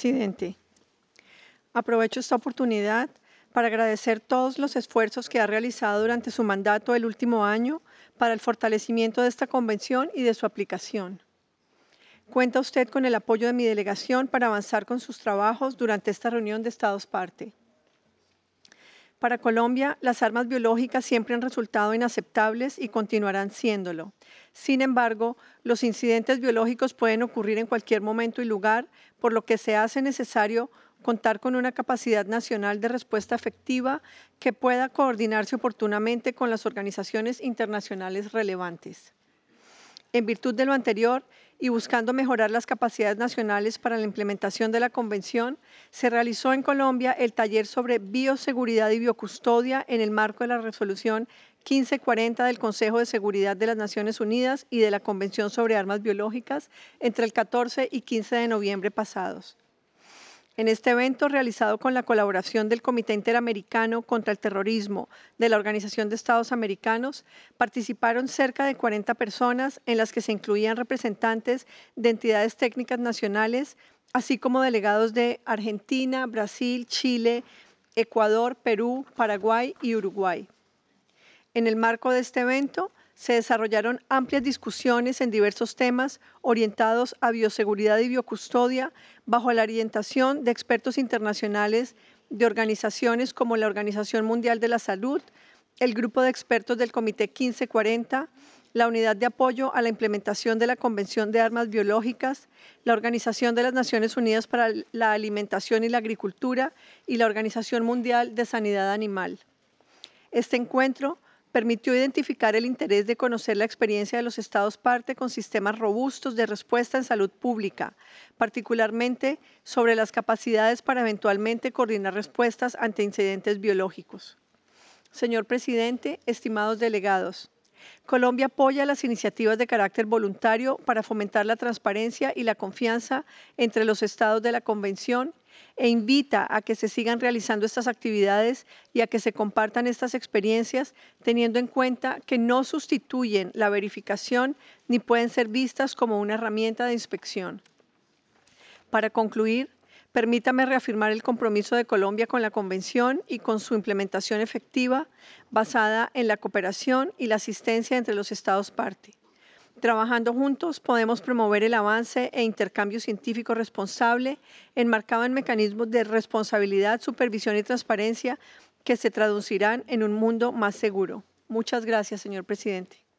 presidente. Aprovecho esta oportunidad para agradecer todos los esfuerzos que ha realizado durante su mandato el último año para el fortalecimiento de esta convención y de su aplicación. Cuenta usted con el apoyo de mi delegación para avanzar con sus trabajos durante esta reunión de Estados parte. Para Colombia, las armas biológicas siempre han resultado inaceptables y continuarán siéndolo. Sin embargo, los incidentes biológicos pueden ocurrir en cualquier momento y lugar, por lo que se hace necesario contar con una capacidad nacional de respuesta efectiva que pueda coordinarse oportunamente con las organizaciones internacionales relevantes. En virtud de lo anterior, y buscando mejorar las capacidades nacionales para la implementación de la Convención, se realizó en Colombia el taller sobre bioseguridad y biocustodia en el marco de la Resolución 1540 del Consejo de Seguridad de las Naciones Unidas y de la Convención sobre Armas Biológicas entre el 14 y 15 de noviembre pasados. En este evento, realizado con la colaboración del Comité Interamericano contra el Terrorismo de la Organización de Estados Americanos, participaron cerca de 40 personas, en las que se incluían representantes de entidades técnicas nacionales, así como delegados de Argentina, Brasil, Chile, Ecuador, Perú, Paraguay y Uruguay. En el marco de este evento, se desarrollaron amplias discusiones en diversos temas orientados a bioseguridad y biocustodia bajo la orientación de expertos internacionales de organizaciones como la Organización Mundial de la Salud, el Grupo de Expertos del Comité 1540, la Unidad de Apoyo a la Implementación de la Convención de Armas Biológicas, la Organización de las Naciones Unidas para la Alimentación y la Agricultura y la Organización Mundial de Sanidad Animal. Este encuentro permitió identificar el interés de conocer la experiencia de los Estados parte con sistemas robustos de respuesta en salud pública, particularmente sobre las capacidades para eventualmente coordinar respuestas ante incidentes biológicos. Señor presidente, estimados delegados, Colombia apoya las iniciativas de carácter voluntario para fomentar la transparencia y la confianza entre los estados de la Convención e invita a que se sigan realizando estas actividades y a que se compartan estas experiencias, teniendo en cuenta que no sustituyen la verificación ni pueden ser vistas como una herramienta de inspección. Para concluir, permítame reafirmar el compromiso de Colombia con la Convención y con su implementación efectiva, basada en la cooperación y la asistencia entre los Estados parte. Trabajando juntos, podemos promover el avance e intercambio científico responsable, enmarcado en mecanismos de responsabilidad, supervisión y transparencia que se traducirán en un mundo más seguro. Muchas gracias, señor presidente.